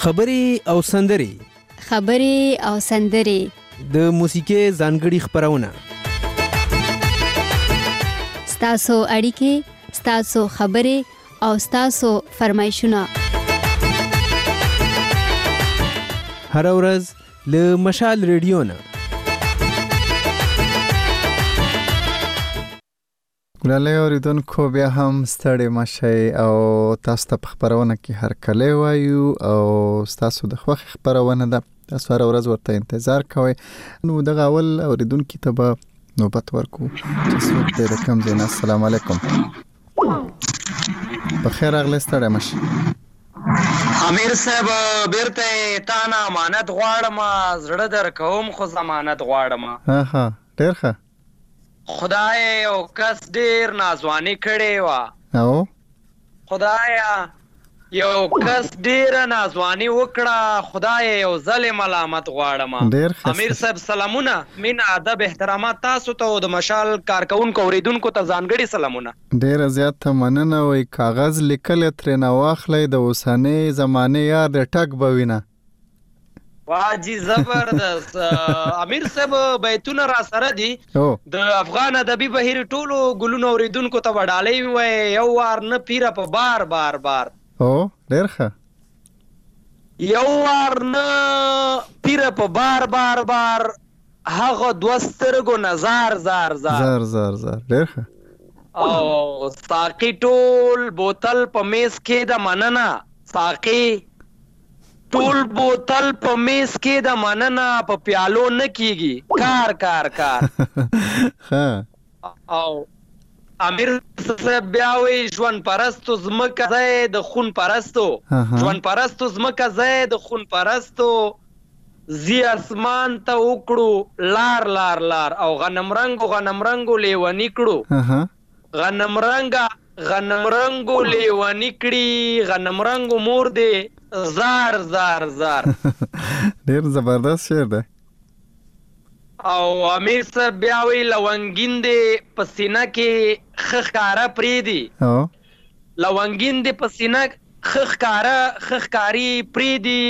خبرې او سندرې د موسیقۍ ځانګړي خپرونه ستاسو اړیکې، ستاسو خبرې او ستاسو فرمایشونه هر ورځ له مشال ریډیو نه. ګلالۍ اوریدونکو، بیا هم ستړي مشئ او تاسو ته په خپرونه کې هر کله وایو او تاسو د خوښ خپرونه ده، تاسو هر ورځ ورته انتظار کوئ. نو دغه اول اوریدونکو ته به نوبت ورکو چې څوک دی د کوم ځای نه. السلام علیکم. بخیر راغلی، ستړي مشئ. امیر صاحب بیرته تا نه امانت غواړم، زړه درکوم خو ضمانت غواړم. ها ډېر ښه. خدای یو کس ډیر نازوانی کړی و، او خدای یو کس ډیر نازوانی وکړه، خدای یو ظالم ملامت غواړم. امیر صاحب سلامونه، مین ادب احترامات تاسو ته او د مشال کارکونکو اوریدونکو ته ځانګړي سلامونه. ډیر زیات مننه. وای کاغذ لیکل ترې نه واخلې د اوسنۍ زمانه یار د ټک بوینه. واجی زبردست. امیر صاحب بیتونه را سره دي د افغان ادبي بهیر ټولو ګلونو اوریدونکو ته وډالۍ وای، یو وار نه پیره په بار بار بار. او ډیر ښه. یو وار نه پیره په بار بار بار، هغه دوسترګو نظر زار زار زار زار. ډیر ښه. او ساقي ټول بوتل په میز کې د مننه، ساقي ټول بوتل په میز کې د مننه، په پیالو نه کیږي کار کار کار. او امیر صاحب بیا وی ژوند پرستو زمکه ځای د خون پرستو، ژوند پرستو زمکه ځای د خون پرستو، زی اسمان ته وکړو لار لار لار، او غنم رنگو لیونی کړو، غنم رنگو لیونی کړي، غنم رنگو مور دی زار زار زار. ډیر زبردست شعر دی. او امیر صاحب بیا وی لونګین دی پسینه کې خخکاره پریدي، لونګین دی پسینه خخکاری پریدي،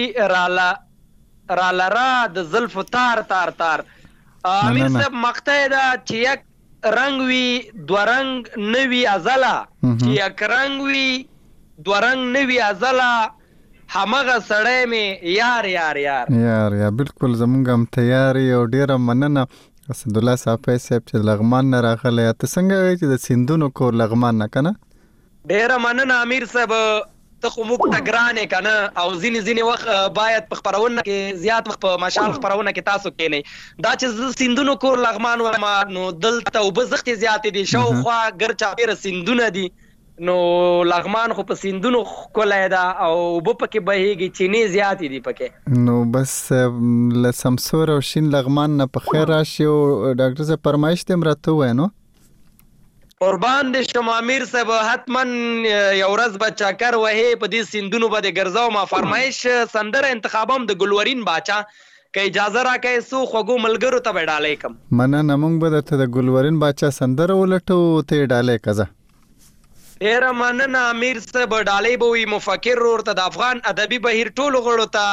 را د زلف تار تار تار. امیر صاحب مقطع دا چې یک رنگ وی دو رنگ نوی ازلا، چې یک رنگ وی دو رنگ نوی ازلا، همغه سړی می یار یار یار یار یا بالکل زمونږ هم تیاری. او ډیره مننه اسدالله صافی صاحب چې لغمان نه راغلی. ته څنګه وایې چې د سیندونو کور لغمان نه کنه؟ ډیره مننه امیر صاحب، ته خو موږ ته ګرانې کنه، او ځینې وخت باید په خپرونه کې زیات وخت په مشال خپرونه کې تاسو کېنئ. دا چې سیندونو کور لغمان وایم، نو دلته اوبه زښتې زیاتې دي، شاوخوا ګر چاپېره سیندونه دي، نو لغمان خو په سیندونو ښکلی ده او اوبه پکې بهیږي، چینې زیاتې دي پکې. نو بس له سمسور او شین لغمان نه په خیر راشي. او ډاکټر صاحب فرمایش دې هم راته ووایه. نو قربان دې شم امیر صاحب، حتما یو ورځ به چکر وهې په دې سیندونو به دې ګرځاو. ما فرمایش سندره انتخابم د ګلورین باچا، که اجازه راکړې څو خوږو ملګرو ته به ډالۍ کړم. مننه. موږ به درته د ګلورین باچا سندره ولټو، ته یې ډالۍ کړه. ډیره مننه امیر صاحب. ډالۍ به وي مفکر ورور ته، د افغان ادبي بهیر ټولو غړو ته،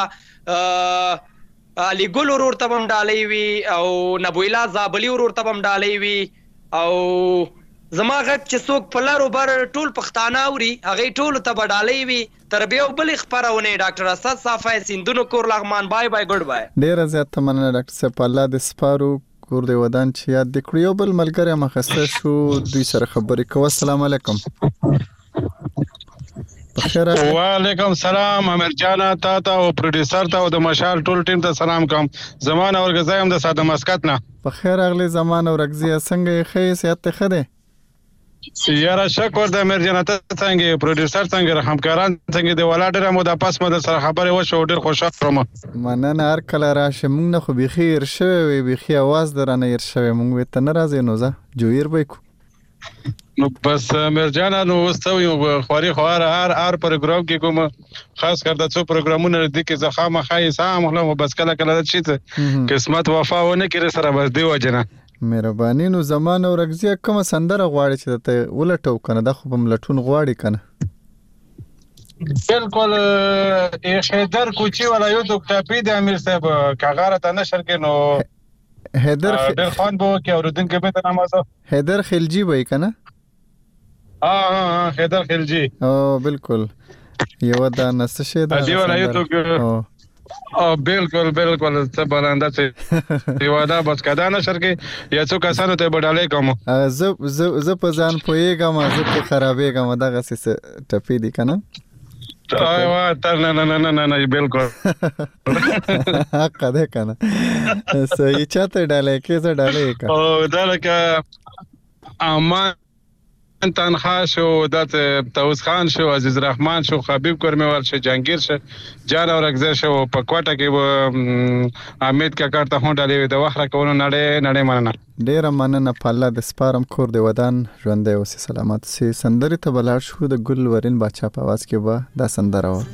علي ګل ورور ته هم ډالۍ وي، او نبویلا زابلي ورور ته هم ډالۍ وي، او زما غږ چې څوک په لرو بر ټول پښتانه اوري هغې ټولو ته به ډالۍ وي. تر بیا یو بلې خپرونې ډاکټر اسد صافی، سیندونو کور لغمان. بای بای، ګډ بای. ډیره زیاته مننه ډاکټر صاحب، الله دې سپارو، کور دې ودان چې یاد دې کړو. یو بل ملګری مخسته شو، دوی سره خبرې کوو. السلام علیکم. وعلیکم سلام امیر جان، تا ته او پروډوسر ته او د مشال ټول ټیم ته سلام کوم. زمان اورګزایم د ساده مسکت نه. په خیر راغلی زمان اورګزی، څنګه یې؟ ښه صحت ته ښه دی؟ یاره شکر د امیر جان. ته څنګه پروډوسر څنګه همکاران څنګه دی؟ ولا ډېره موده پس مو در سره خبرې وشوه، ډېر خوشحال شوم. مننه. هر کله راشه، موږ نه خو بیخي هېر شوی وی، بیخي اواز درانه هېر شوی. موږ وی ته نه راځې نو ځه جویر به یې کو. نو بس امیر جان، نو اوس ته وایو خواري خواره هر پروګرام کې کوم خاص کر د څو پروګرامونه دي کې زه خامخا یې سام خلم، بس کله دا شي ته قسمت وفا ونه کړي سره بس دی وجنه. مهرباني. نو زمان اورګزی کومه سندره غواړي چې ته ولټو کنه؟ دا خو په ملټون غواړي کنه. بالکل حیدر کوچی ولا یو د ټاپی د امیر صاحب کاغاره ته نشر کې نو حیدر ډېر خوان بو کې اوردونکو به ته نامازه حیدر خلجی وای کنه حیدر خلجی او بالکل یو دا نسشه دا دی ولا یو بالکل څه بلنده چې یوادا بس کدا نشر کې یا څو کسانو ته بداله کوم ز په ځان پويګم زه په خرابېګم دغه څه ټپی دي کنه وا تر نه بالکل حق ده کنه صحیح چاته ډاله کې څه ډاله کا او دلته امان تنخوا شو دات توس خان شو عزیز رحمان شو حبیب کرمیوال شو جهانگیر شو جان اور اگزر شو په کوټه کې امید کا کارته هونډه دی د وخت راکونو نړۍ مننه ډیر مننه په الله د سپارم کور دی ودان ژوندې اوسې سلامت سي سندري ته بلار شو د ګل ورین باچا په आवाज کې به دا سندره و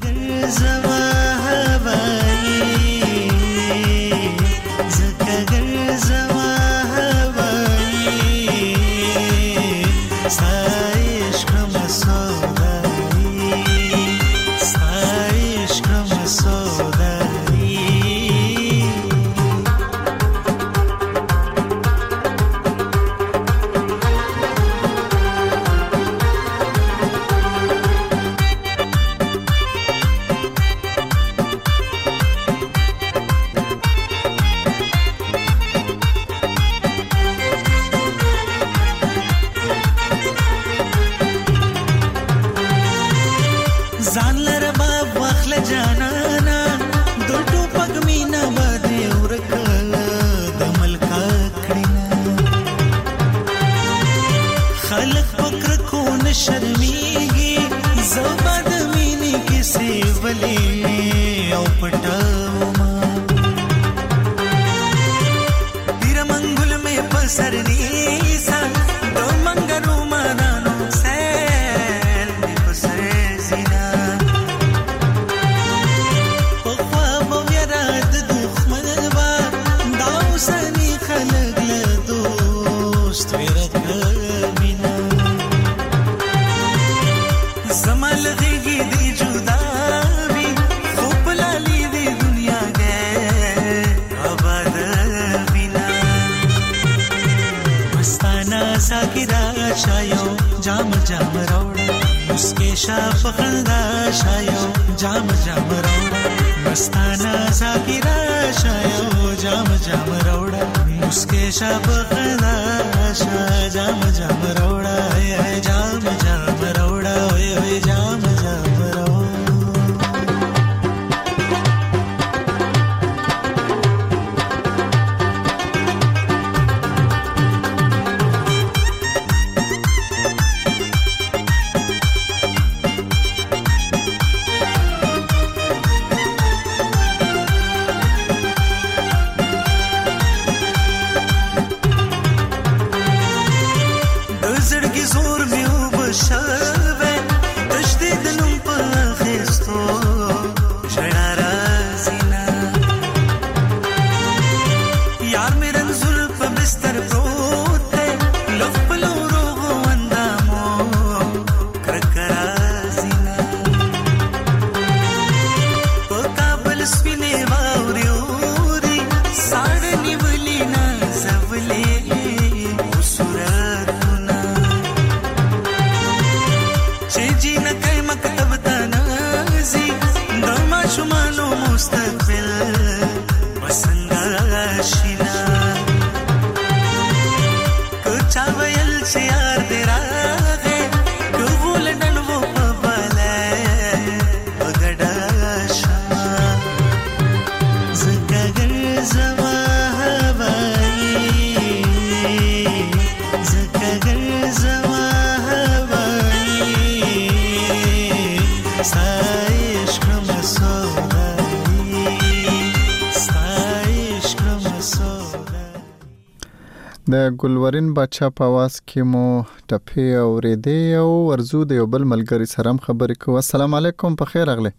د ګلورین بچا په आवाज کې مو ټپي اورېدې او ورزو د یو بل ملګری سره خبرې کوو. السلام علیکم، په خیر اغله.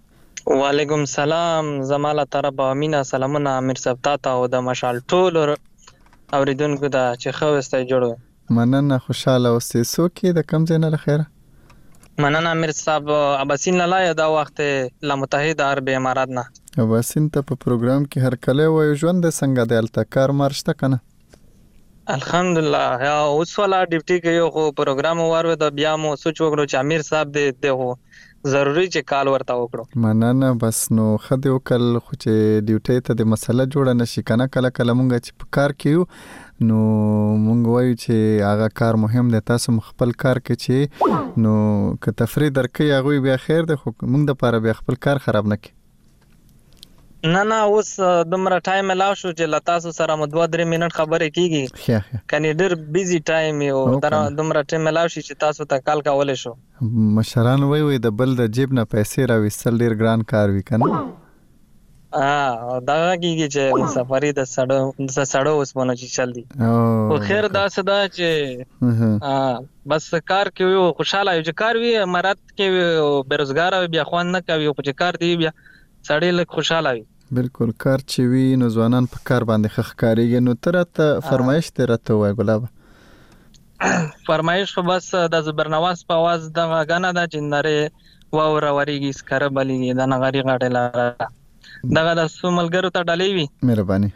وعلیکم سلام، زماله طرف امینه سلامونه امیر صاحب تا او د مشال ټول اوریدونکو دا چې خو واستای جوړو. مننه، خوشاله اوسې. سو کې د کم ځای نه لخيره مننه امیر صاحب. اباسین لاله دا وخت له متحده عرب امارات نه. اباسین ته په پروګرام کې هر کله وایو ژوند څنګه دی هلته کار مارشته کنه؟ الحمدلله. اوس والا ډیوټي کې یو خو پروګرام واورو د بیا مو سوچ وکړو چې امیر صاحب دې هو ضروری چې کال ورته وکړو. مننه. بس نو خدای وکړ خو چې ډیوټي ته د مسله جوړه نشي کنه. کله کله مونږ چې په کار کې یو نو مونږ وایو چې هغه کار مهم دی. تاسو خپل کار کې چې نو که تفریح درکې هغه بیا خیر دی، خو مونږ د پاره بیا خپل کار خراب نه کړي. نه اوس دومره ټایم ملاو شو چې له تاسو سره مو 2-3 منټ خبرې کیږي. کني ډېر بیزی ټایم یو دومره ټایم ملاو شي چې تاسو ته کال کولای شو. مشران وایي د بل د جیب نه پیسې راوېستل ډېر ګران کار وي کنه. دا کیږي چې مسافری د سړو وسمنه چې چل دي. خو خیر دا صدا چې بس کار کې یو خوشاله یو چې کار وي امارات کې بیروزګار وي بیا خوان نه کوي، خو چې کار دی بیا سړی لږ خوشاله وي. بالکل کار چې وي نو ځوانان په کار باندې ښه ښکارېږي. نو ته راته فرمایش دې راته ووایه ګلابه. فرمایش خو بس د زبرنواز په اواز دغه غانا ده چې نړۍ واوره ورېږي سکره بلیږي د نغري غاټې لاره دغه د څو ملګرو ته ډالۍ وي. مهرباني.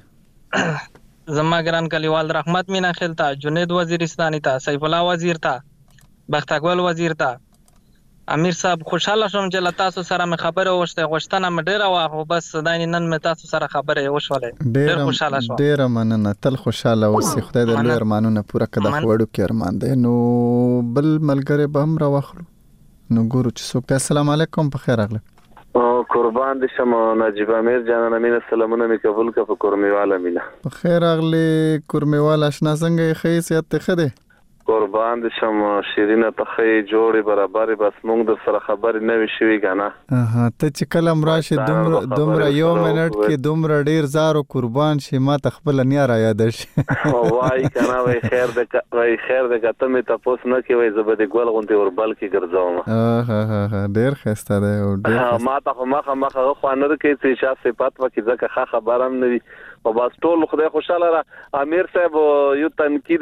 زما ګران کلیوال رحمت مینا خیل ته، جنید وزیرستاني ته، سیف الله وزیر ته، بختګل وزیر ته. امیر صاحب خوشاله شوم چې له تاسو سره مې خبره وشته. غوښتنه مې ډېره وه خو بس دای نن مې تاسو سره خبره وشولې. ډېر خوشاله شوم. ډېره مننه. تل خوشاله اوسې. خدای دې لوی ارمانونه پوره کړي. د وړو کې ارمان دی. نو بل ملګری به هم راواخلو. نو ګورو چې څوک دی. السلام علیکم. په خیر راغلی. قربان دي شم نجیب امیر جانانه مینه سلامونه می قبول کا په کورمیواله مینه. په خیر راغلی کورمیواله. آشنا څنګه ښه صحت ته ښه دی؟ قربان دي شم شیرینه ته ښه جوړې برابر. بس مونږ د سره خبرې نه وی شوي کنه. ته چې کله مراشي دومره یو منټ کې دومره ډیر زارو قربان شي ما ته خپل نیا را یاد شي. وای کنه وای خیر د کته می تاسو نه کې وای زبده ګول غونډه ور بل کې ګرځاوم. ډیر خسته دی او ډیر ما ته مخه خو نه کې چې شاه صفات وکي ځکه خبرم نه وي. او بس ټول خدای خوشاله را. امیر صاحب یو تنقید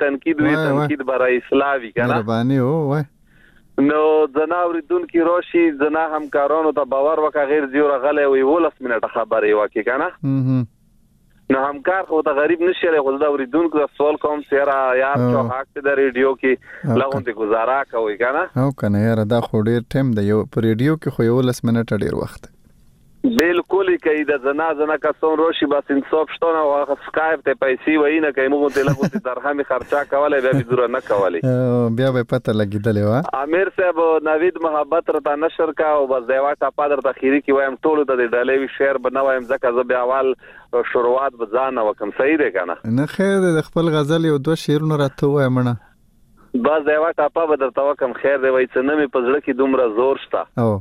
برای اسلامی کنه. مهرباني وای. نو زناوریدون کی روشي زنا همکارانو ته باور وکړه غیر زیور غلې وی 12 منټه خبرې وکي کنه. نو همکار خو ته غریب نشي له خدای اوریدون کو سوال کوم سره یار چو حق د ریډیو کې لغونته گزاره کوي کنه. او کنه یار دا خو ډیر ټیم دی. یو پر ریډیو کې خو 12 منټه ډیر وخت. بالکل کوي د زنا کسون روشي بس انصاف شتونه او سکایپ ته پیسې وای نه کوي. موږ ته لګو درهم خرچا کولای بیا بدور نه کولای. بیا به پته لګیدلې وا. امیر صاحب نوید محبت رته نشر کا او بس دیوا تا پادر ته خيري کی وایم ټول ته د ډالۍ شیر بنوایم ځکه ز بیا اول شروعات بزانه وکم صحیح دی کنه. نه خیر د خپل غزل یو 2 شعرونه راته وایم نه. بس دیوا تا په بدر تا وکم خیر دی وای څه نه می پزړه کی دومره زور شتا. او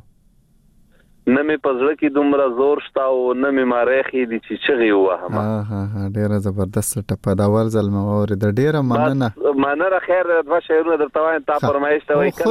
نه می پزړه کې دومره زور شتا او نه می مارخي دي چې چغي وه. ډیره زبردست ټپه دا ور ظلم اور د ډیره مننه خیر د شعرونه درته وایم. تا فرمایش ته وای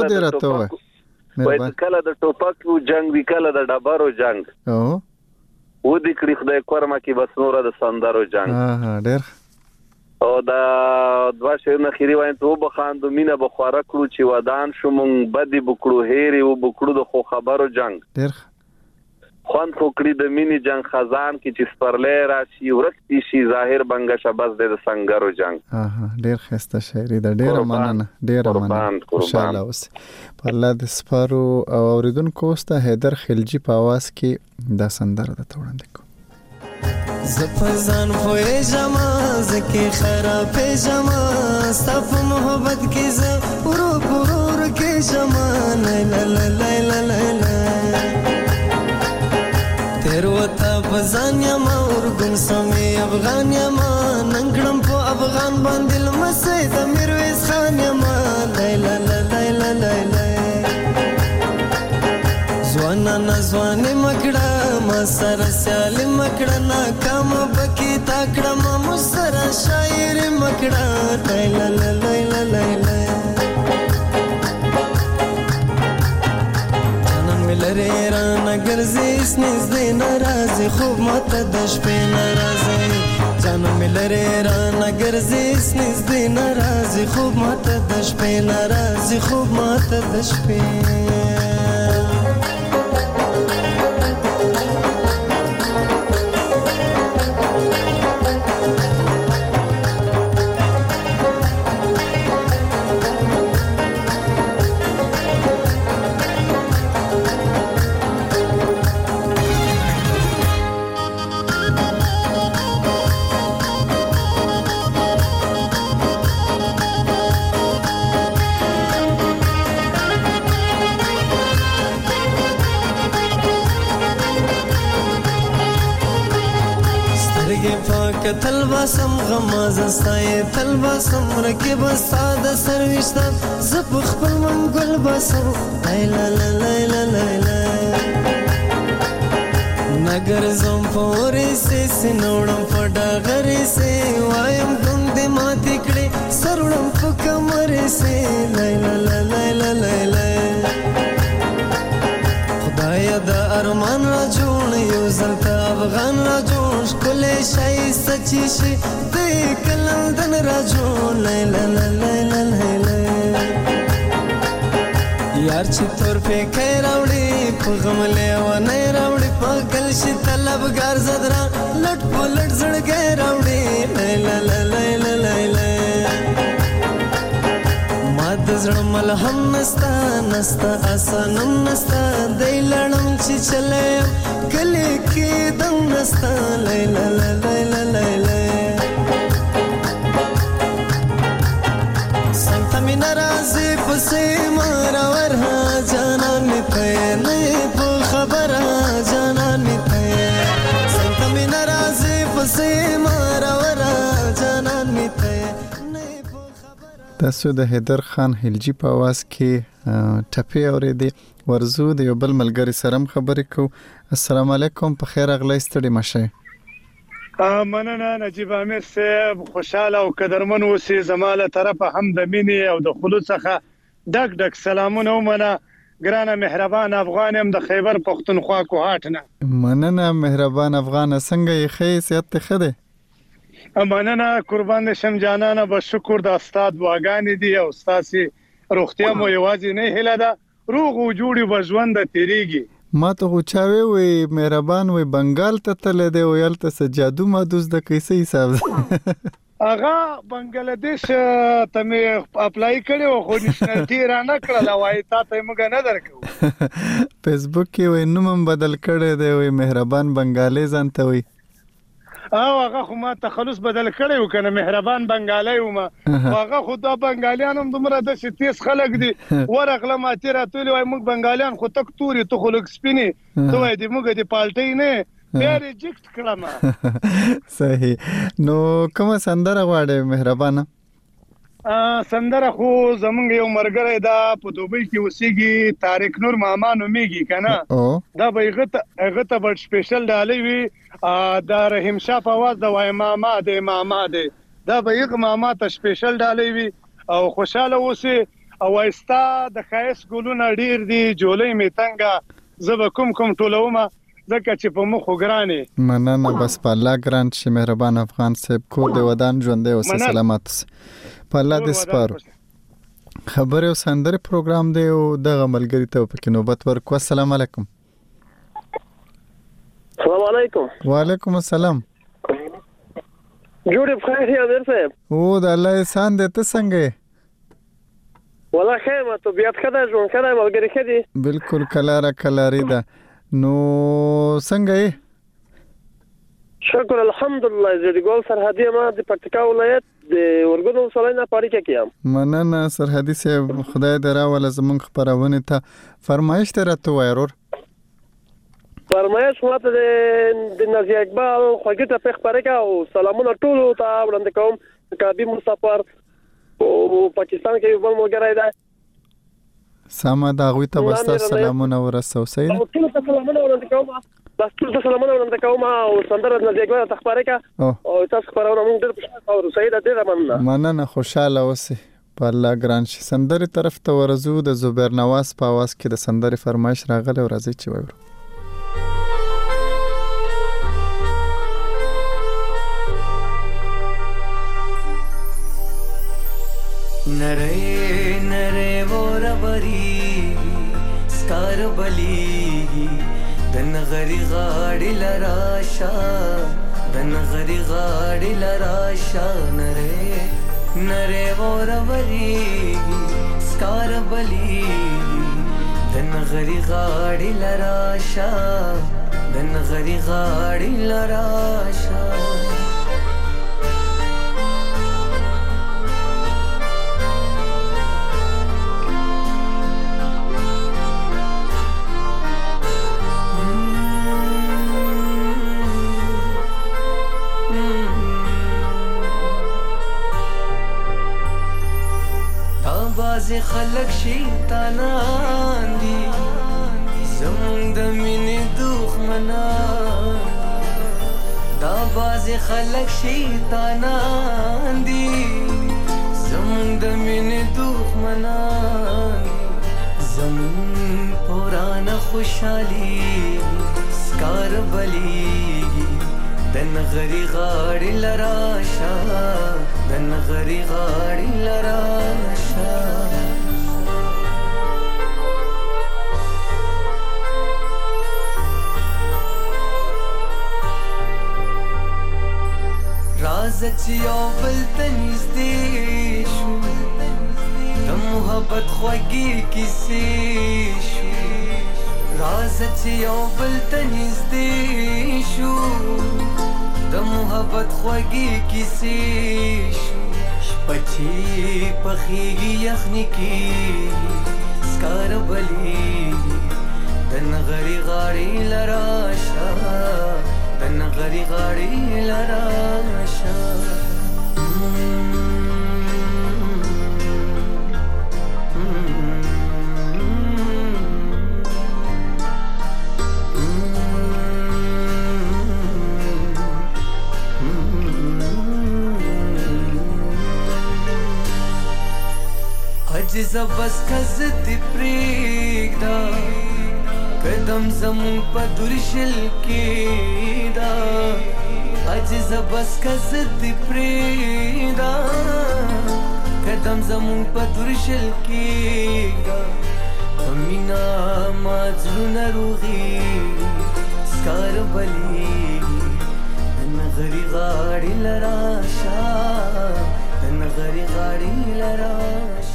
کله د ټوپک جنگ دی کله د ډبرو جنگ. او و دې کړي خدای کورما کې بس نور د سندرو جنگ. ډیر او دا 2 شعرونه خيري وایم ته بخاندو مینه بخواره کړو چې ودان شو مونږ بدی بکړو هېری و بکړو د خو خبرو جنگ. ډیر خوان فکری د مینی جنگ خزان کی چې سپرلې راشي ورستی شي ظاهر بنګ شبز د سنگرو جنگ. ډیر خسته شاعري د ډیر مننه. ډیر مننه. خوشاله اوس په الله د سپارو او اوریدونکو سته حیدر خلجی په आवाज کې دا سندره د توړاندې کو. زپزان خوې جما زکه خراب جما صف محبت کې ز پرور کې جما لا لا لا لا تیروتا بزان یما ورګن سمي افغان یما ننګړم په افغان باندې لمسې د میرویس خان یما لا لا لا لا زوانا نزوان مکړه ما سره سیال مکړه ناکام بکی تاکړه ما مسره شاعر مکړه لا لا لا لا جانان ملره را نګرځي سنځ دې ناراضي خوب ماته د شپې ناراضي جانم لره را نگرزی سنیز دی نرازی خوب ماته دشپی نرازی خوب ماته دشپی تلباسم غماز استای تلباسم رکب استاد سروشتم زپ خپل منګل باسم لا لا لا لا لا نګر زم پورې سې نوړم پډا غري سې وایم دم دې ماتې کړې سرړم په کمرې سې لا لا لا لا لا خدایا د ارمان را جوړ یو زلتا افغان را جوړ کله شای سچی شي د کلم دن را جوړ لا لا لا لا لا یار چې تور په کې راوړي په غم له و نه راوړي په گل شي طلبګار زدرا لټ په لټ زړګي راوړي لا لا لا لا لا زړه ملهم نستا نستا اسانم نستا دی لړم چې چلې کلی کې دم نستا لیلا لیلا لیلا څنګه مې ناراضي پسې مارا ورها جانان می ته نه په خبره جانان می ته څنګه مې ناراضي پسې مارا ورها جانان می ته تاسو د حیدر خان هلجی په आवाज کې ټپي اورېدې ورزو د یو بل ملګری سره خبرې کو. السلام علیکم په خیر اغلی ستړي مشه. مننه نجیب امیر صاحب خوشاله او قدرمن اوسې زماله طرفه هم د مینې او د خلوص څخه ډک ډک سلامونه ومنه ګرانه مهربان افغان هم د خیبر پښتونخوا کوهاټ نه. مننه مهربان افغان څنګه یې ښه صحت ته ښه دی؟ مننه قربان شم جانانه به شکر د استاد واګانې دي او استاسي روغتیا مو یوازې نه هله ده روغ او جوړي بژوند تیریږي. ما ته خو چاوي وي مهربان وي بنگال ته تل دی او یلته سجادو مادوز د کیسه حساب اغه بنگلاديش ته مې اپلای کړو خو نشنلټي را نه کړل وای تا ته موږ نه درکو. فیسبوک کې وای نوم بدل کړی دی وای مهربان بنگالي ځانته وای هغه خو ما تخلص بدل کړی و کنه مهربان بنگالي و ما هغه خو دا بنگالیان هم دومره د تیز خلک دي ورغله ما تیرا تولی وای موږ بنگالیان خو تک توري تو خلک سپینی تو وای دی موږ دی پالټی نه بیا ریجکټ کړم. صحیح. نو کومه سندره غواړې مهربانه؟ سندره خو زمونږ یو مرګره دا په دوبۍ کې اوسېږي طارق نور ماما نومېږي کنه دا به هغه ته بل سپیشل ډالۍ وي دا رحیم شاه په आवाज دا وای ماما دې دا به یو ماما ته سپیشل ډالۍ وي او خوشاله اوسې او وایستا د خایس ګلونه ډیر دي جولې می تنګه زب کوم ټولومه ځکه چې په مخ وګرانې. مننه بس په الله ګران شي مهربان افغان صاحب کور دی ودان ژوندې او سلامات په الله دې سپارو. خبره او سندره پروګرام دی او دغه ملګری ته په کې نوبت ورکو. السلام علیکم. السلام علیکم. وعلیکم السلام. جوړ بخیر یا امیر صاحب. او د الله احسان دې ته څنګه؟ والله خیر ما طبيعت خدا ژوند کړه ملګری خدي. بالکل کلاری ده. نو څنګه یې؟ شکر الحمدلله زه ګول سرحدي ما د پکتیکا ولایت د ورګونو ولسوالۍ نه پاریکه کیم. مننه سرحدي صاحب خدای دې راوله زمونږ خبرونه ته فرمایش ته راته وایرور. فرمایش ماته د نازي اقبال خوږه ته خبره او سلامونه ټول ته وړاندې کوم کابي مسافر او پاکستان کې یو بل ملګری دی ساما دا غوي ته واسطه سلامونه ورسو سید او ټول ته سلامونه وړاندې کوم بس ټول ته سلامونه وړاندې کوم او سندره نازي اقبال ته خبره او تاسو خبرونه موږ ډېر خوشاله او سید دې مننه خوشاله اوسه په الله ګران شي. سندره طرف ته ورزو د زبیر نواز په आवाज کې د سندره فرمایش راغله او راځي چې وایو. नरे नरे वो रबरी स्कार बली दन गरी गाड़ी लराशा दन गरी गाड़ी लराशा नरे नरे वो रबरी स्कार बली दन गरी गाड़ी लराशा दन गरी गाड़ी लराशा बाज़े खलक शैतानान दी ज़मून द मिने दुश्मना दा बाज़े खलक शैतानान दी ज़मून द मिने दुश्मना ज़मून पुराना खुशहाली स्कार बली दन गरी गाड़ी लराशा दन गरी गाड़ी लराशा राज़चियो बलतनीज़ देशू द मोहब्बत ख्वागी किसेशू राज़चियो बलतनीज़ देशू द मोहब्बत ख्वागी किसेशू पछी पखीगी यखनी की स्कार बली दन गरी गाड़ी लराशा दन गरी गाड़ी लराशा बस खजत प्रेगदा कदम जमून पदुरशल केदा अज बस खजत प्रेगदा कदम जमून पदुरशल केदा अमीना माजलून रूगी स्कार बली दन गरी गाड़ी लराशा दन गरी गाड़ी लराशा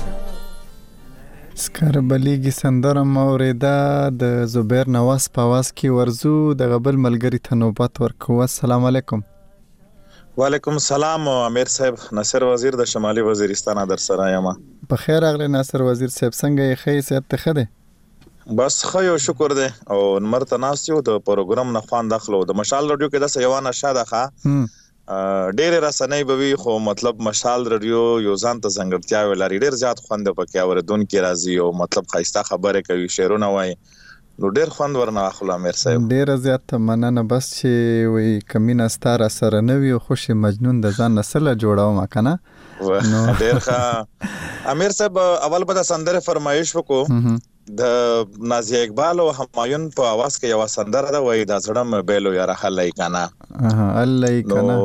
سکار بلیږي سندره موریده د زبیر نواز په आवाज کې ورزو د غبل ملګری ته نوبت ورکو. السلام علیکم. وعلیکم السلام. امیر صاحب ناصر وزیر د شمالي وزیرستان در سره یم. په خیر اغلی ناصر وزیر صاحب څنګه یې خې صحت ته خده؟ بس خو شکر دی او مرته ناس یو د پروګرام نه خوان داخلو د مشال رادیو کې د سیوانه شاده ښه ډېر رسنۍ به وي خو مطلب مشال رادیو یو ځان ته ځانګړتیا ولري ډېر زیات خوند پکې اوریدونکي راځي او مطلب ښایسته خبرې کوي شعرونه وایي نو ډېر خوند ورنه اخلو امیر صاحب. ډېر زیات مننه بس چې وي کمینه ستاره سره نه وي خوش مجنون د ځان نسله جوړاوم کنه نو ډېر ښه امیر صاحب اول به د سندره فرمایش وکړو د نازیه اقبال او همایون په आवाज کې یو سندره ده وای د زړم بیلو یا رحلای کنه الله کنه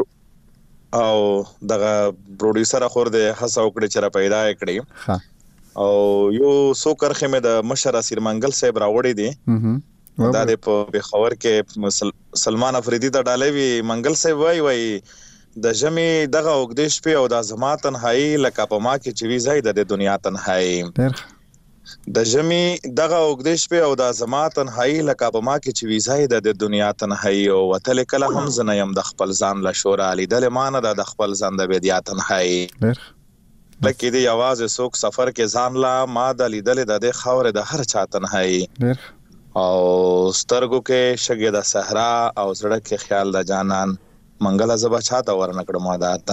او دغه پروډوسر خور د هڅه وکړي چې را پیدا کړي او یو سو کرخه مې د مشر اسیر منګل صاحب راوړی دي دا د په بخور کې سلمان افریدی ته ډالې وی منګل صاحب وای د جمی دغه وګدیش په او د زما تنهایی لکه په ما کې چې وی زید د دنیا تنهایی د جمی دغه وګدیش په او د زما تنهایی لکه په ما کې چې وی زید د دنیا تنهایی او وتل کله هم زنیم د خپل ځان له شور علی دل مان د خپل ځان د بیا تنهایی لکه دی आवाज سوک سفر کې ځان لا ما د لیدل د خاور د هر چا تنهایی او سترګو کې شګه د صحرا او زړه کې خیال د جانان منګل زبا چاته ورنکړه ما د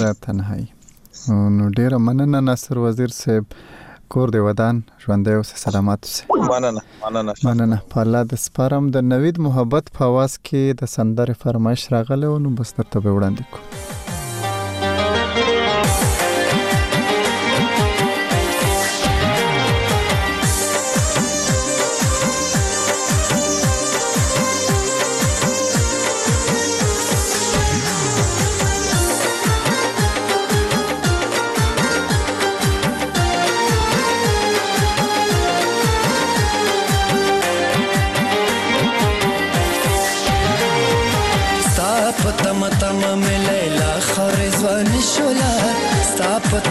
تنهایی نو ډیر مننه ناصر وزیر صاحب کور دی ودان ژوندۍ اوسه سلامات اوسه مننه په الله د سپارم د نوید محبت په आवाज کې د سندره فرمایش راغله نو بس درته وړاندې کو.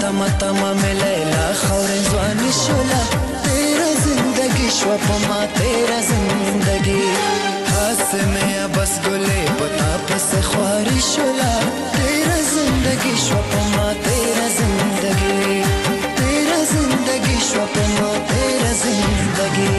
تما تما میں لیلا خور زوانی شولا تیرا زندگی شو پما تیرا زندگی ہاس میں بس گلے پتا پس خواری شولا تیرا زندگی شو پما تیرا زندگی تیرا زندگی شو پما تیرا زندگی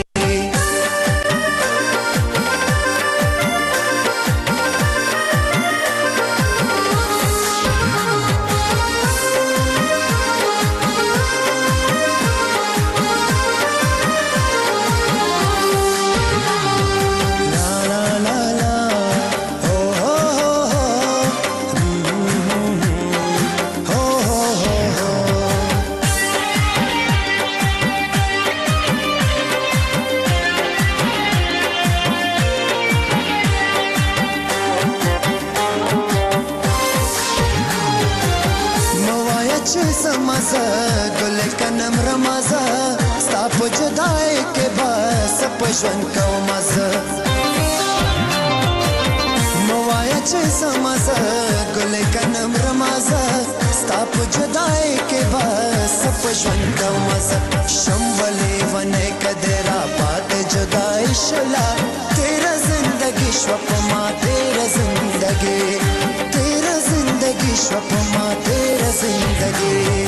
ژوند کوم زه موایا چې سمزه ګلې کنم رمازه ستا په جدای کې بس په ژوند کوم زه شمبلې ونه کدرا پات جدای شلا تیرا زندگی شو په ما تیرا زندگی تیرا زندگی شو په ما تیرا زندگی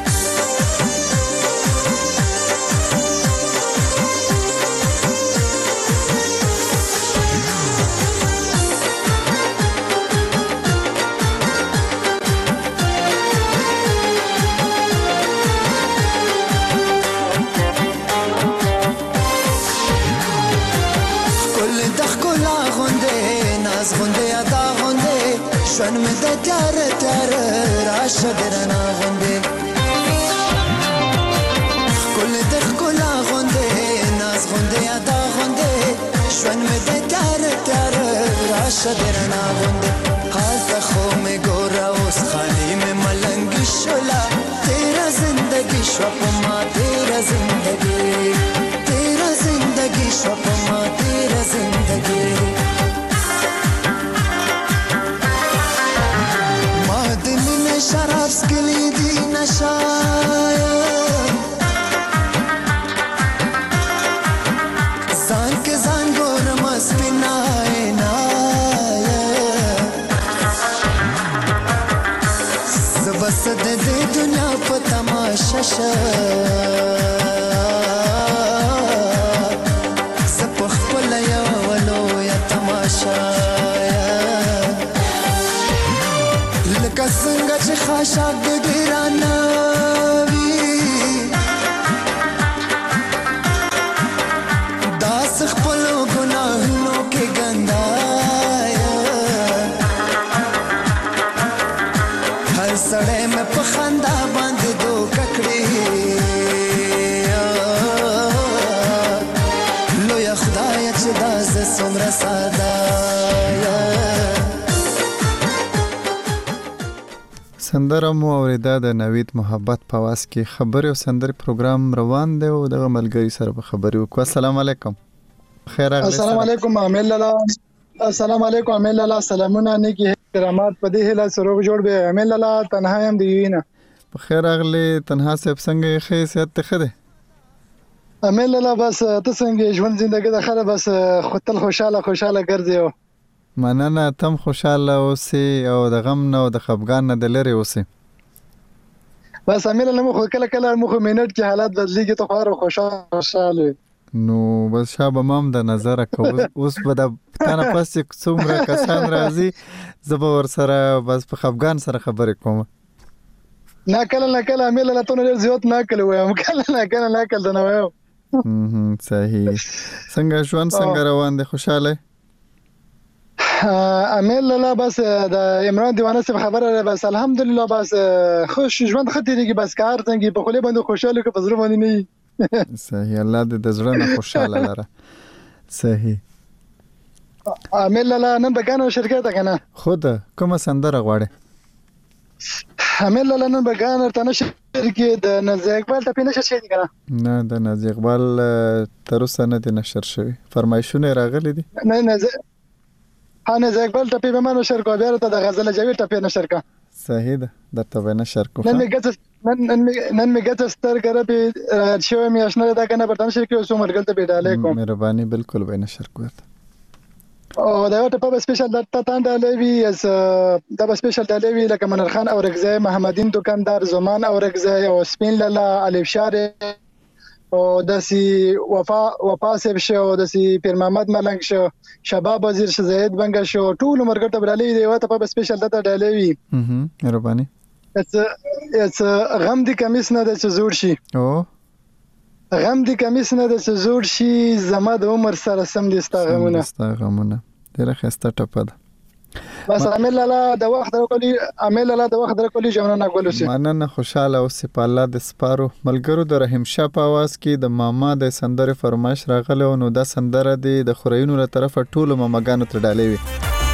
ژوند مې د تیاره تیاره راشه درنه غوندې ښکلې د ښکلا غوندې ناز غوندې ادا غوندې ژوند مې د تیاره تیاره راشه درنه غوندې هلته خو مې ګوره اوس خالي مې ملنګي شوله تیره زندګي شوه په ما تیره زندګي تیره زندګي شوه په ما تیره زندګي شراب سکلی دی نشایا زان کے زان گورم اسپنائے نایا زبست دے دنیا پا تماشا شا زپخ پلیا ولو یا تماشا څنګه چې خاشاک د ګرانه وي داس خپلو ګناهونو کې ګندایا هر سړی مې په خندا باندې دوکه کړې لویه خدایه چې دا زه څومره ساده سندره مو اوریدا د نوید محبت په واس کې خبري او سندري پروګرام روان دی او دغه ملګری سره په خبري وکړو. السلام علیکم. خیر اغلی. السلام علیکم عامل الله. السلام علیکم عامل الله. سلامونه نیکی کرامات په دې هله سروغ جوړ به عامل الله تنها هم دی نه. په خیر اغلی تنها صاحب څنګه خې صحت ته خده؟ عامل الله بس ته څنګه ژوند زندګی د خره بس خپل خوشاله ګرځیو. مننه تم خوشاله اوسې او د غم نه او د خفګان نه د لرې اوسې. بس امیر له مخ کله مخ منټ کې حالات بدلیږي ته خو خوشاله نو بس شابه مام د نظر کو اوس به د تنه پس څومره کسان راځي زه به ور سره بس په خفګان سره خبرې کوم. نه کله امیر له ته نه زیات نه کله وایم کله نه وایم. صحیح. څنګه ژوند څنګه روان دی؟ خوشاله امیر لاله بس د عمران دیوانه څخه خبره بس الحمدلله بس خوش ژوند خطرېږي بس کار څنګه په خله باندې خوشاله کې پزره باندې نه. صحیح. الله دې د زړه نه خوشاله لره. صحیح. امیر لاله نن بګانو شرکت کنه خود کومه سندره غواړي؟ امیر لاله نن بګانو ته شرکت د نزی اقبال ټپی نشه شي کنه نه د نزی اقبال تر اوسه نه دی نشر شوی. فرمایشونه راغلي دي؟ نه انا زي اقبال ټپی به ما نشر کو بیا ته د غزل جوی ټپی نشر کا. صحیح ده درته به نشر کو. نن نن می ګټه سترګه ربي شوی می آشنا دا کنه برتن شي کې اوسو مرګل ته بیډه علیکم مهرباني بالکل به نشر کوت او دا یو ټاپ سپیشل درته تاند لوي اس دا سپیشل لوي لکه منر خان او رگزه محمدین دکاندار زمان او رگزه او سپین لاله الف شار او دسی وفا سیب شو دسی پیر محمد ملنګ شو شباب وزیر شه زید بنګ شو ټول مرګل ته برالي دی یو ټاپ سپیشل درته لوي مهرباني it's غم دي کمیس نه د زور شي او غم دي کمیس نه د زور شي زما د عمر سره سم دي استغمونه ډیره خسته ټپه ده بس عامل لا د وخت درکولي عامل لا د وخت درکولي جوړونه غولو سي مننه خوشاله او سپاله د سپارو ملګرو د رحیم شاه په आवाज کې د ماما د سندره فرمایش راغله نو د سندره د خورینو له طرفه ټولو ماماګانو ته ډالې وي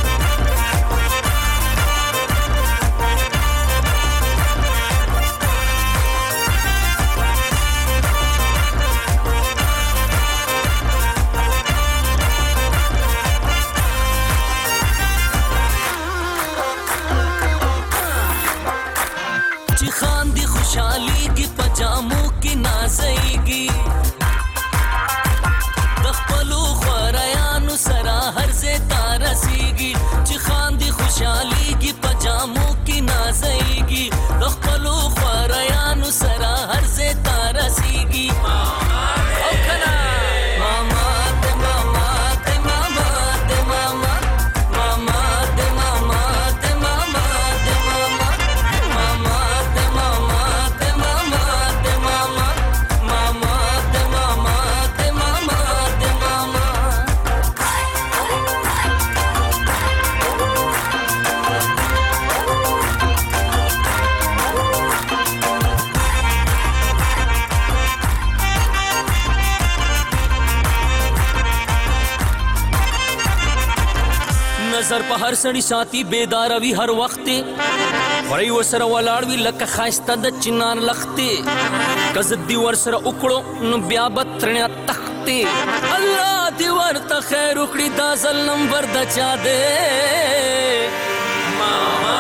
نظر په هر سړی ساتي بیدار وی هر وخت وړي وسره ولاړ وی لکه خاسته د چنار لخته کز دی ور سره وکړو نو بیا بترنه تخته الله دی ورته خیر وکړي دا ځل نمبر د چا دې ماما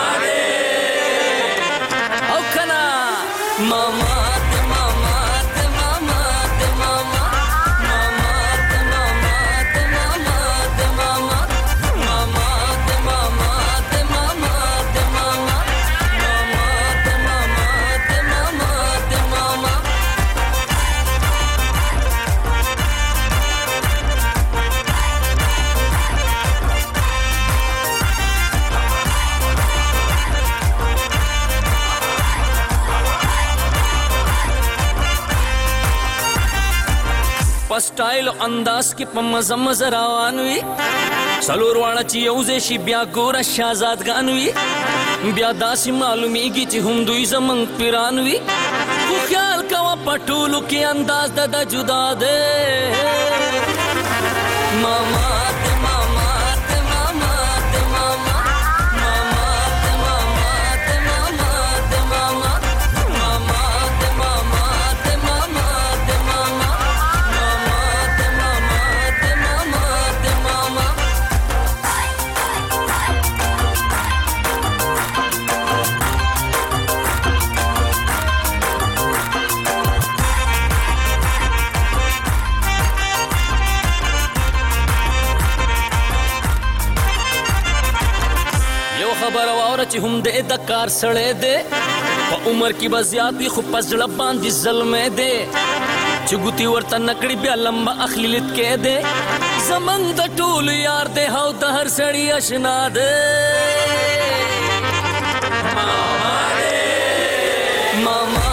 دې او کنا ماما स्टाइल अंदाज के मजा मजा रावानवी सलोर वाला ची यौजे शी ब्या गोरा शाहजाद गानवी ब्या दासी मालूमीगी ची हम दुई जमंग पिरानवी को ख्याल कवा पटूलू के अंदाज दादा जुदा दे मामा چې هم دې د کار سړې دې په عمر کې بزیات وي خو پزړه باندې ظلمې دې چې ګوتی ورته نکړي بیا لمبا اخلي لټ کې دې زمنګ د ټول یار دې هاو د هر سړی آشنا دې ماما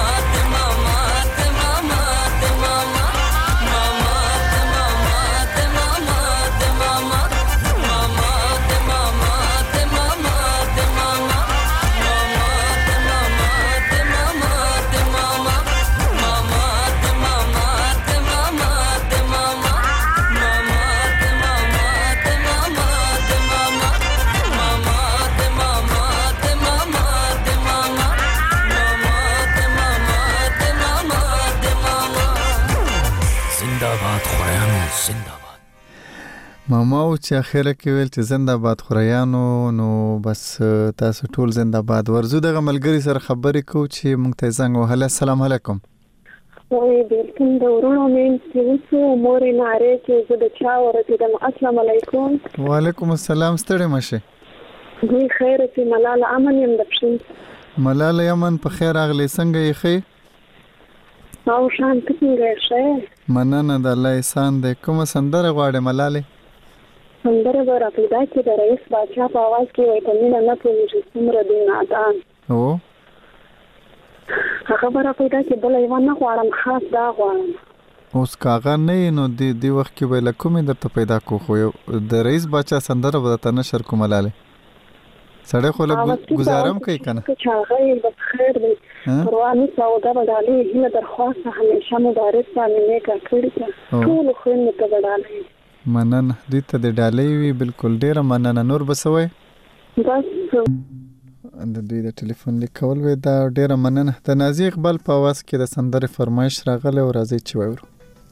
ماما او چې اخره کې ویل چې زنده‌باد خوریانو نو بس تاسو ټول زنده‌باد ورزو دغه ملګری سره خبرې کو چې مونږ ته زنګ وهله. السلام علیکم. وای بالکل د ورونو مې چې وسو مور ناره چې زه د چا ورته د السلام علیکم. وعلیکم السلام. ستړي مشه. دوی خیر چې ملاله امن يم د پښین. ملاله یمن په خیر اغلی څنګه یې خې؟ او شان څنګه شه؟ مننه د الله احسان دې. کومه سندره غواړې ملاله؟ سندره به را پیدا کړي د رئیس باچا په आवाज کې وای ته مینه نه پوهېږي څومره دی نادان. او هغه به را پیدا کړي بله یوه نه غواړم خاص دا غواړم. اوس کاغه نه نو دی وخت کې به له کومې درته پیدا کو خو د رئیس باچا سندره به درته نشر کوم ملاله. سړی خو لږ گزارم کوي که نه؟ چې هغه یې به خیر دی پروا نه سودا به ډالۍ هیله درخواست همیشه مبارک باندې نیکه کړي ته ټولو خویندو ته به ډالۍ. مننه دوی ته د ډالۍ وي. بالکل ډیره مننه. نور به څه وایې؟ بس د دوی د ټلیفون لیکول وی دا ډیره مننه. د نازي اقبال په اواز کې د سندرې فرمایش راغلی او راځي چې وایو.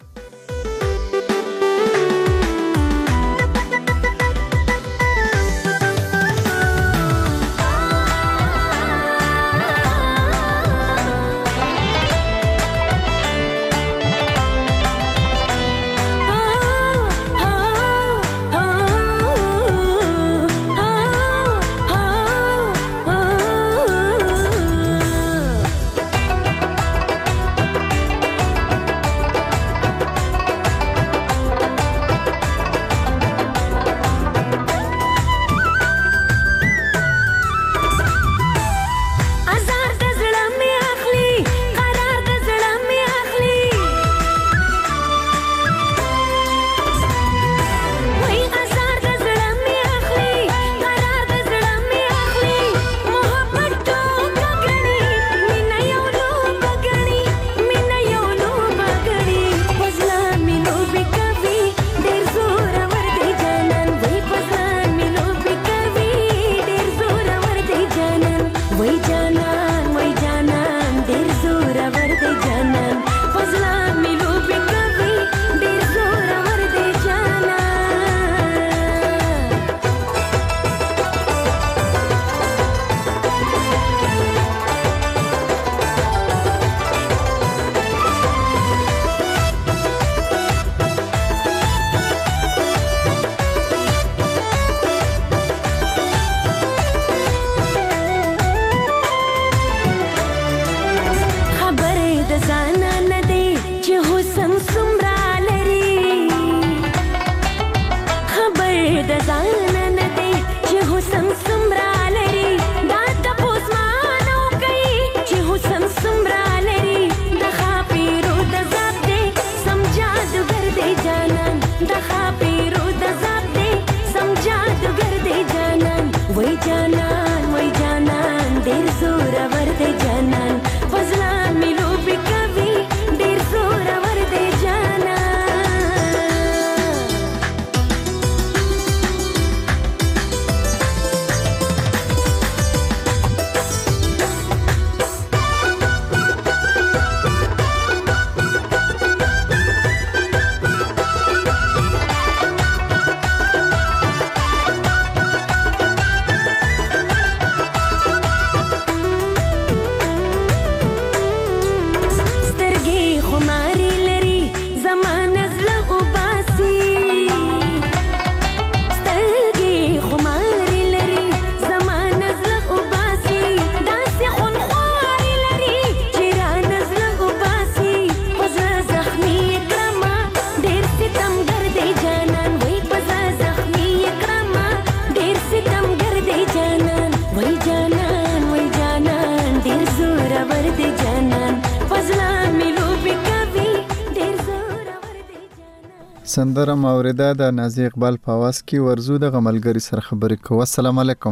سندره موریده د نازي اقبال په اواز کې ورزو د غملګری سره خبرې کوو. السلام علیکم.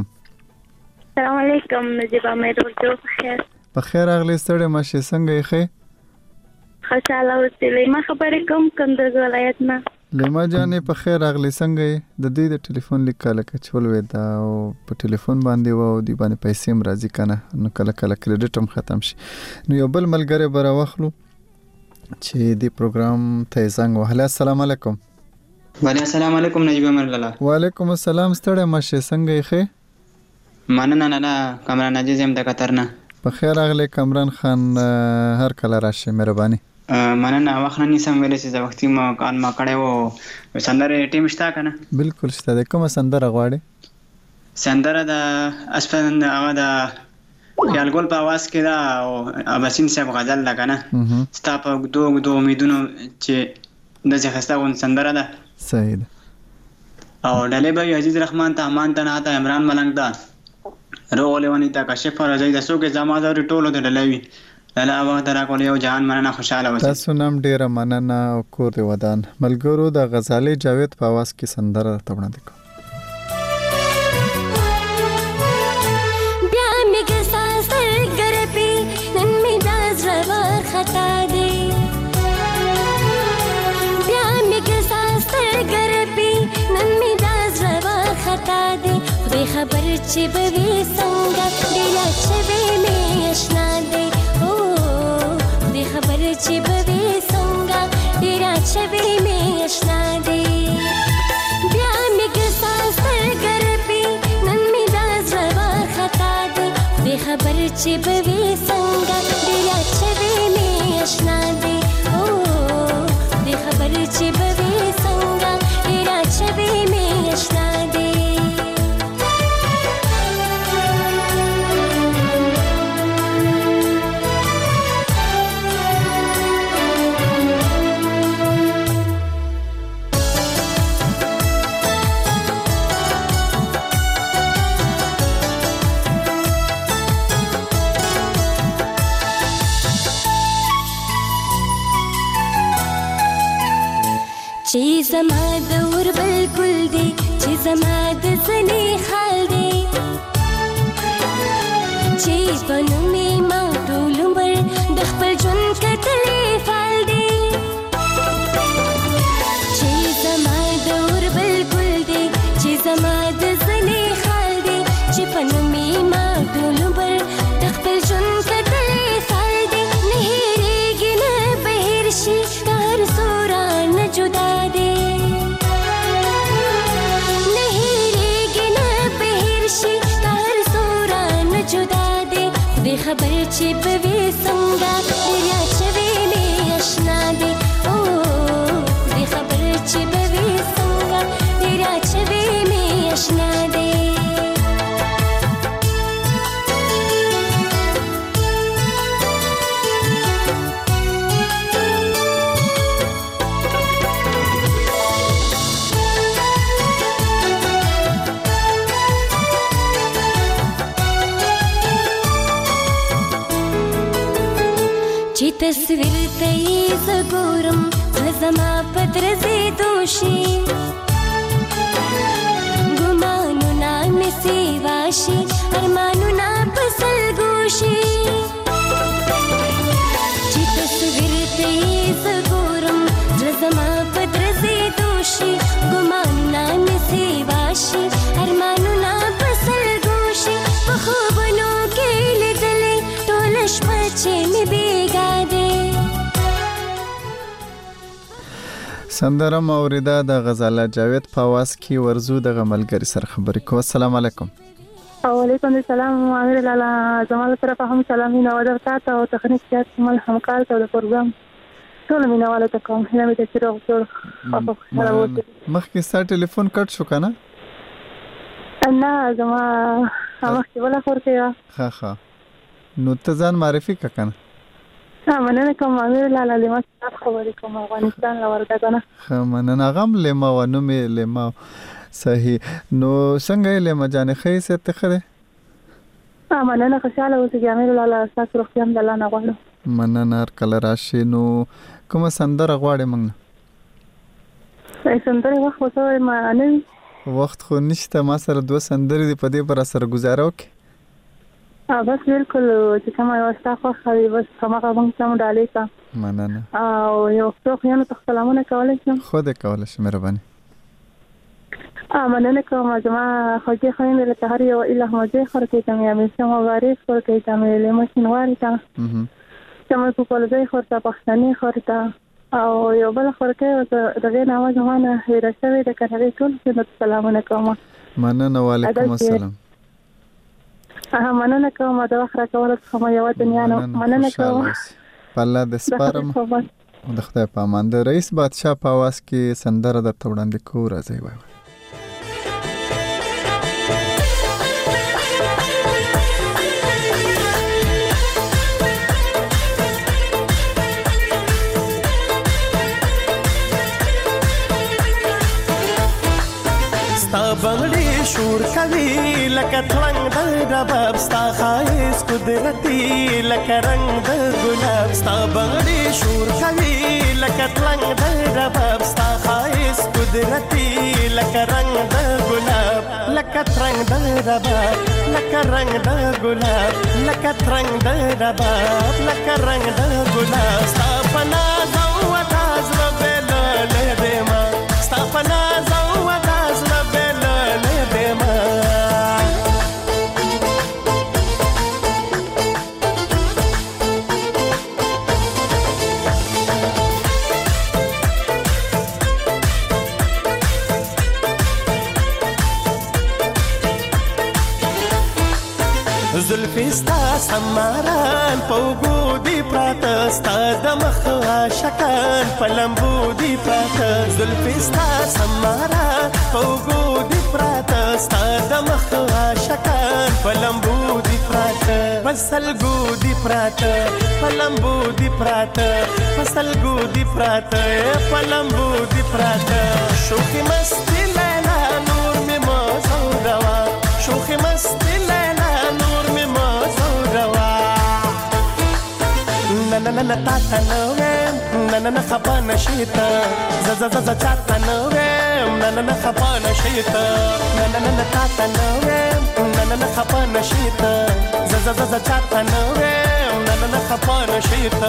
السلام علیکم. نجيبه مې ورته بخیر. بخیر اغلی ستړي مشه څنګه یې خې؟ خوشاله اوسې. ما خبرې کوم کندز ولایت نه. لیما جانې په خیر اغلی څنګه یې؟ د دې د ټلیفون لیکاله کچول وې دا او په ټلیفون باندې و دی باندې پیسې هم راځي کنه نو کله کله کریډټ هم ختم شي. نو یو بل ملګری به راوخلو چې دی پروګرام ته زنګ وهله. السلام علیکم. وعلیکم السلام علیکم نجیب امر لالا. وعلیکم السلام ستړی مشه څنګه یې ښه؟ مننه نه کامران عزیز هم د قطر نه. په خیر راغلی کامران خان هر کله راشي مهرباني. مننه وخت نه نیسم ویلې چې وختي ما کار ما کړی وو سندره ټیم شته کنه؟ بالکل شته. د کومه سندره غواړي؟ سندره د اسپند هغه د خیال ګل په आवाज کې دا او اباسین صاحب غزل ده کنه؟ ستا په دوه امیدونو چې د ځخسته ون سندره ده. صحیح ده. او ډلې به عزیز رحمان ته امان ته نه ته عمران ملنګ ده روغلی ونی ته کشف راځي د سو کې زما د ټولو د ډلوي لاله هوا درا کول یو جهان مننه خوشاله اوسئ. تاسو نام ډیره مننه او کور دی ودان. ملګرو د غزالي جاوید په आवाज کې سندره ته وړاندې کوم. بیا میګ ساس ګرپی نن می داز رور خطا دی بیا میګ ساس ګرپی نن می داز رور خطا دی خدای خبر چې به وي څنګه ډیر چې به می آشنا دی خبر چې به وي څنګه ډیر چې به می آشنا دی بیا میګ ساس ګرپی نن می داز رور خطا دی خدای خبر چې به وي څنګه ډیر چې به می آشنا دی خدای خبر چې به وي څنګه ډیر چې به می آشنا دی. چې زما د ور بلکل دی چې زما د زنی خال دی چې بنو می ما ټول عمر د خپل ژوند کتلې فال دی چې زما د ور بلکل دی چې زما د زنی خال دی چې بنو می ما ټول عمر د خپل ژوند کتلې فال دی نه هېرېږي نه بهر شي هر سورا نه جدا دی نه هېرېږي نه بهر شي هر سورا نه جدا دی خدای خبر چې به وي څنګه دریا چې وي مې اشنا دی خدای خبر چې به وي څنګه دریا چې وي مې اشنا دی. چې تصویر ته یې زګورم زما پدرځې دوشي ګمانونه مې سیواشي ارمانونه پسل ګوشي چې تصویر ته یې زګورم زما پدرځې دوشي ګمانونه مې سیواشي ارمانونه پسل ګوشي په خوبونو کې لیدلې ټول شپه چې مې بیګا دی. سندره موریده د غزاله جاوید په आवाज کې ورزو د ملګری سره خبرې کوو. السلام علیکم. وعلیکم السلام امیر لالا زموږ طرفه هم سلامونه او درته او تخنیک سیاست مل همکار ته د پروګرام ټول مینواله ته کوم هله مې ته چیرې جوړ مخکې ستا ټلیفون کټ شو کنه؟ نه زما مخکې ولا خورته ها نو ته ځان معرفي کا کنه؟ مننه کوم امیر لالا لما خبرې کوم افغانستان لورده کنه. مننه غم لما ونو می لما صحیح. نو څنګه لما جانې خې ست خره؟ مننه خوشاله اوسې امیر لالا تاسو روغتیا هم الله نه غواړم. مننه هر کله راشي. نو کومه سندره غواړې موږ نه؟ سندره وخت وته ما نه وخت خو نشته ما سره دوه سندرې دي په دې پر سره گزاره وکړي. بس بالکل چې کومه واسطه خو خالي بس کومه کوم څه ډالې کا. مننه. او یو څو خیانو سلامونه کولای شم. خو دې کولای شم مهرباني. مننه کوم زما خوږه خاين له هر یو اله مزه خورته ته مې سم وارث ورته ته مې له ماشين وارثه. چې مې په کولای خورته پښتني خورته او یو بل خورکه دغه نامه زمانه هیره شوی د کنه ټول نو سلامونه کوم. مننه وعلیکم السلام. مننه کوم د وخت راکول څخه یو دنیا نو مننه کوم. الله د سپارم د خدای په امان. د رئیس بادشاه په आवाज کې سندره درته وړاندې کوو، راځي وای. بغړې شور کوي لکه ترنګ د رباب، ستا خایس قدرتي لکه رنگ د ګلاب. ستا بغړې شور کوي لکه ترنګ د رباب، ستا خایس قدرتي لکه رنگ د ګلاب. لکه ترنګ د رباب لکه رنگ د ګلاب، لکه ترنګ د رباب لکه رنگ د ګلاب. ستا پنا زو وتاز ربل له دما، ستا پنا زو وتاز ربل له دما. زلفی ستا سماران پوگو دی پراتا، ستا دمخ عاشقان پلمبو دی پراتا. زلفی ستا سماران پوگو دی پراتا، ستا دمخ عاشقان پلمبو دی پراتا. پسلگو دی پراتا پلمبو دی پراتا، پسلگو دی پراتا پلمبو دی پراتا. شوخی مستی لیلا نور می موزو روا، شوخی مستی لیلا نور می موزو روا. نننن تاتا نویم نننن خپا نشیتا، زززز چاتا نویم نننن خپا نشیتا. نننن تاتا نویم نننن خپا نشیتا، زززز چاتا نویم نننن خپا نشیتا.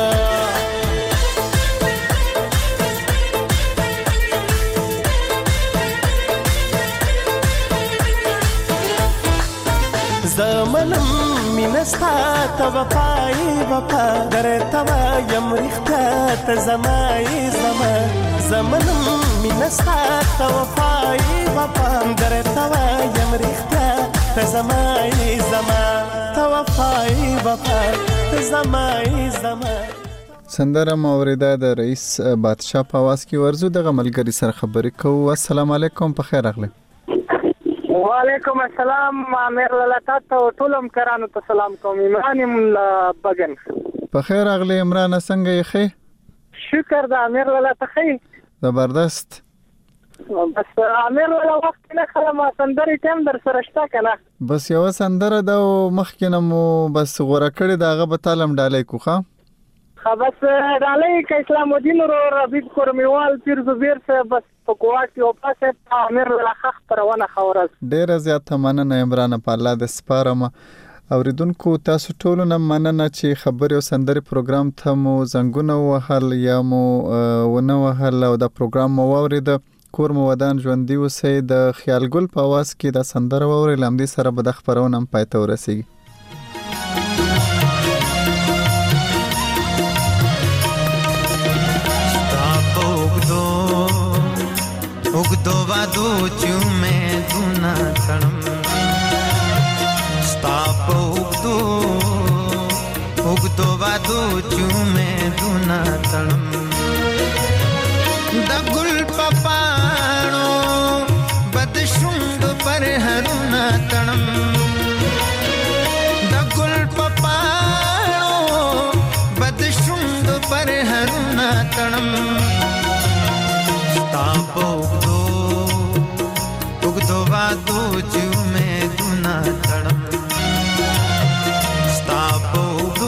زمنم مینستا تا وفای وفا، در توا یم ریختا تا زمای زما. زمنم مینستا تا وفای وفا، در توا یم ریختا تا زمای زما. تا وفای وفا تا زمای زما. سندره موریده د رئیس بادشاه په आवाज کې ورزو دغه ملګری سره خبرې کوو. السلام علیکم، په خیر راغلی. وعلیکم السلام. امیر لاله ته ټولم کرانو ته سلام کوم. عمران بغن په خیر راغلی. عمران څنګه یې؟ ښه شکر د امیر لاله ته ښه زبردست. بس امیر لاله وخت نه خلم سندري ټیم در سره شته کنه. بس یو سندره د مخکې نه مو بس غوړه کړې داغه به تالم ډالۍ کوخه بس ډالۍ ک اسلام الدین رو ربیب کورمیوال پیر زبیر سے بس پکواټي او پاسه امیر لاله خخ پرونه خورز. ډیر زیات مننه عمران، په الله د سپارم. اوریدونکو تاسو ټول نه مننه چې خبري او سندري پروګرام ته مو زنګونه وهل یا مو ونه وهل او دا پروګرام مو واورید. کور مو ودان ژوندۍ اوسئ. د خیال ګل په आवाज کې دا سندره واوري لمدي سره به د خبرونه هم پاتې ورسیږي. उगदो वादो चुमे दुना तणम, स्ताप उगदो वादो चुमे दुना तणम. दगुल पपाणो बदशुंड पर हरुना तणम, दगुल पपाणो बदशुंड पर हरुना तणम. तापो उगदो वादो चुमे दुना तणम, तापो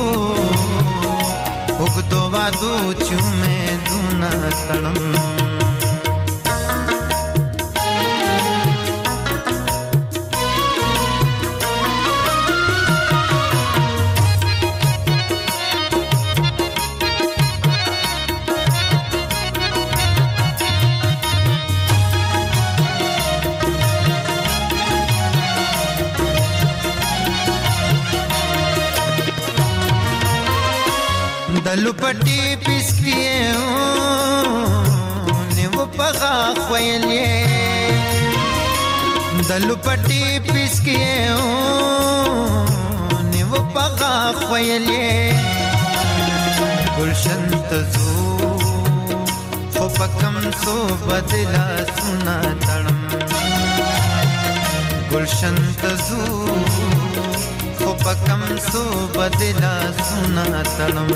उगदो वादो चुमे दुना तणम. दलुपटी पिसकिए پغا خویلې دلو پټي پیس کېو نیو پغا خویلې گلشن تزو خو پکم سو بدلا سنا تړم گلشن تزو خو پکم سو بدلا سنا تړم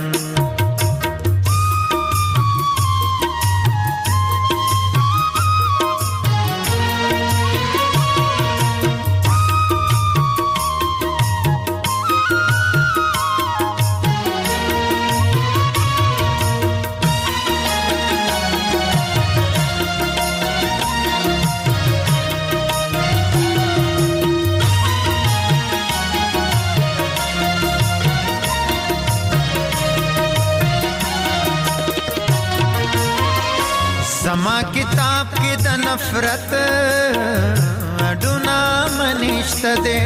زما کتاب کې د نفرت اډونا منشت دے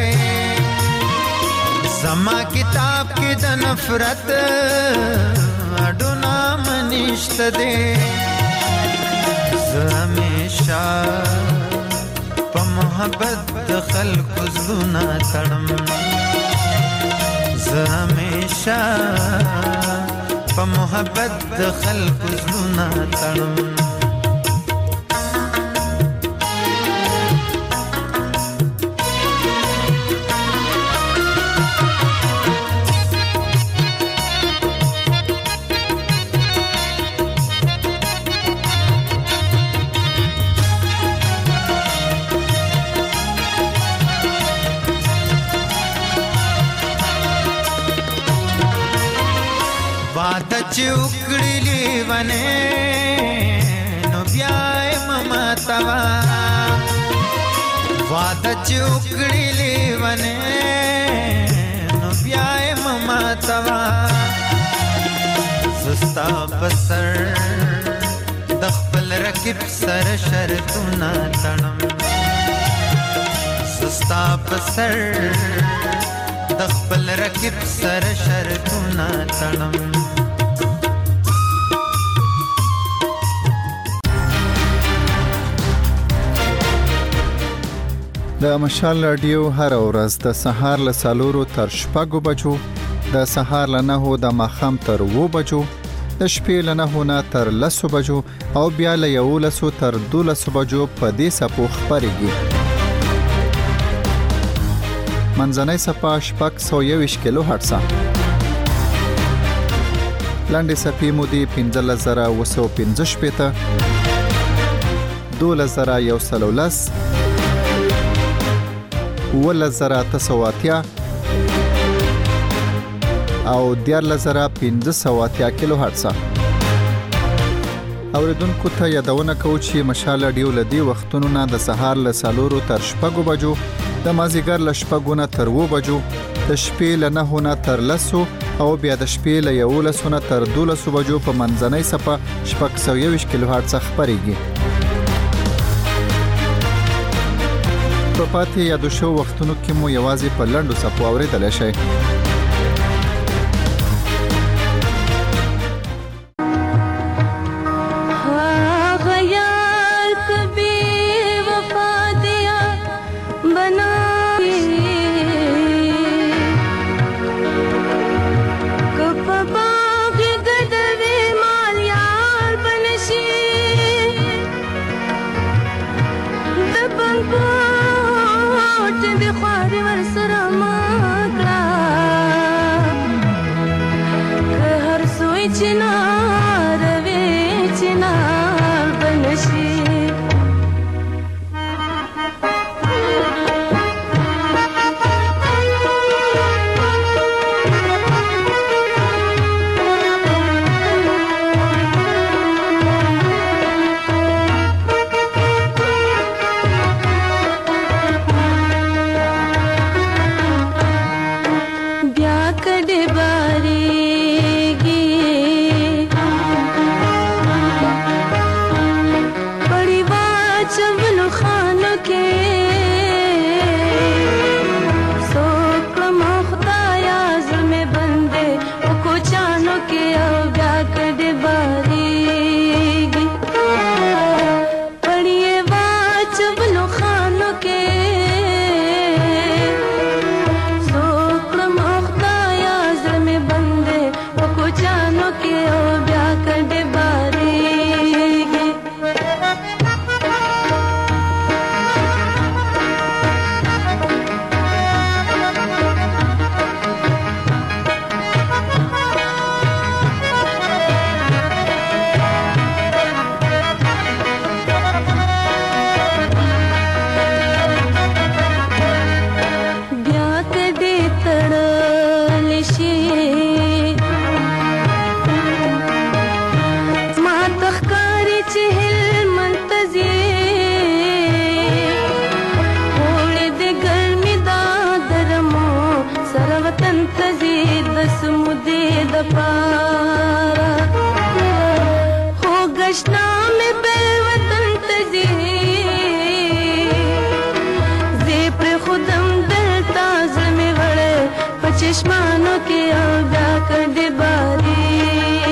زما کتاب کې د نفرت اډونا منشت دے زه همیشه په محبت د خلکو زړونه تړم زه همیشه په محبت د خلکو زړونه تړم چوکڑی ونه نو بیاي مما توا واده چوکڑی ونه نو بیاي مما توا زستا بسر د خپل رکب سر شرطونه تړم زستا بسر د خپل رکب سر شرطونه تړم د مشال رادیو هر ورځ د سهار له 4 تر 6 بجو د سهار له 9 د ماخام تر 2 بجو د شپې له 9 نه تر 10 بجو او بیا له 11 تر 12 بجو په دې سپو خبرېږي منځنۍ صفه 621 کیلو هرتز لاندې صفې مودې 15115 2113 ولزراتسواتیا او 14500 کیلو هرتز اوریدونکو ته یادونه کوم چې مشال رادیو لدی وختونو نه د سهار له 4 تر 6 بجو د مازیګر له 6 نه تر 2 بجو د شپې له 9 نه تر 10 او بیا د شپې له 11 نه تر 12 بجو په منځنۍ صفه 621 کیلو هرتز خبرېږي په پاتې یادو شو وختونو کې مو یوازې په لنډو صفو اورېدلی شئ چشمانو کې او بیا کډې بارېږي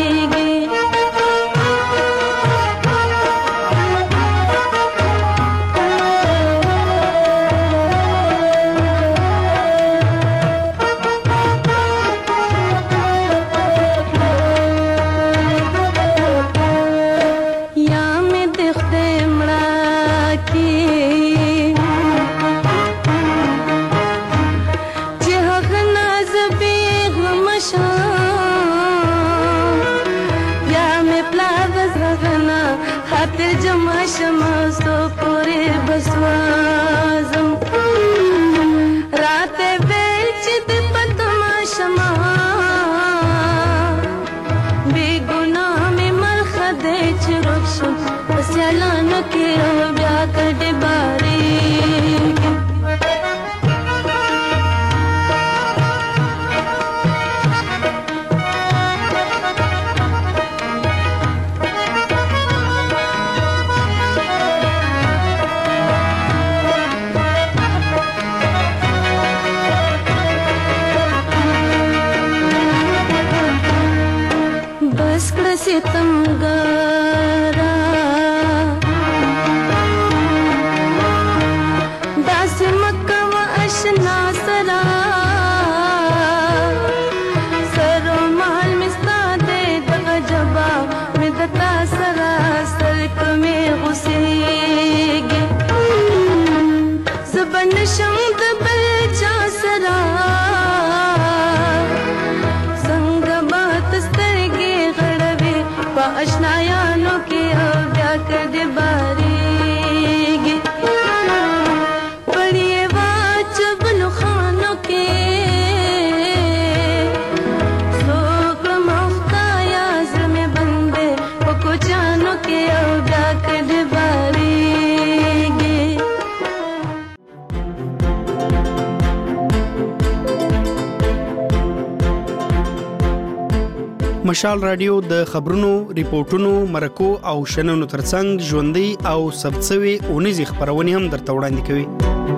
مشال رادیو د خبرونو، ریپورتونو، مرکو او شننو ترڅنګ ژوندۍ او ثبتسوي اونیزې خبرونه هم درته وړاندې کوي.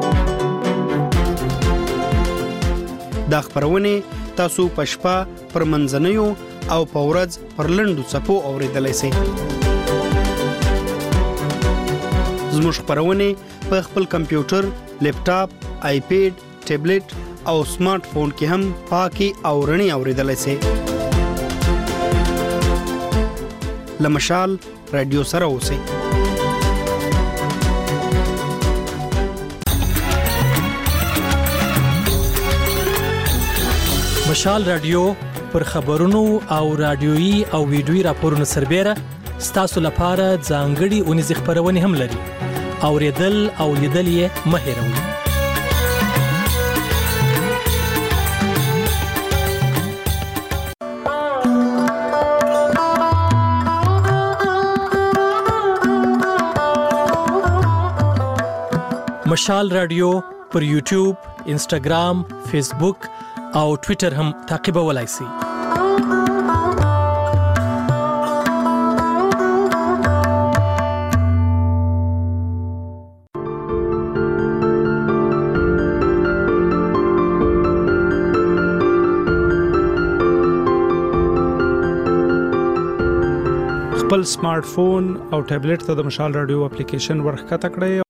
دا خبرونه تاسو په شپه پر منځنیو او په ورځ پر لنډو څپو اوریدلای شئ. زموږ خبرونه په خپل کمپیوټر، لیپټاپ، آیپیډ، ټابلیټ او سمارټ فون کې هم پاکي او رڼي اوریدلای شئ. لمشال رادیو سره اوسئ. مشال رادیو پر خبرونو او رادیويي او ویډیويي راپورونو سربېره ستاسو لپاره ځانګړي اونیزې خبرونه هم لري. اوریدل او لیدل یې مه هېروئ. مشال رادیو پر یوټیوب، انسټاګرام، فیسبوک او ټوئیټر هم تعقیبولای شئ. خپل سمارټ فون او ټابلیټ ته د مشال رادیو اپلیکیشن ورښکته کړئ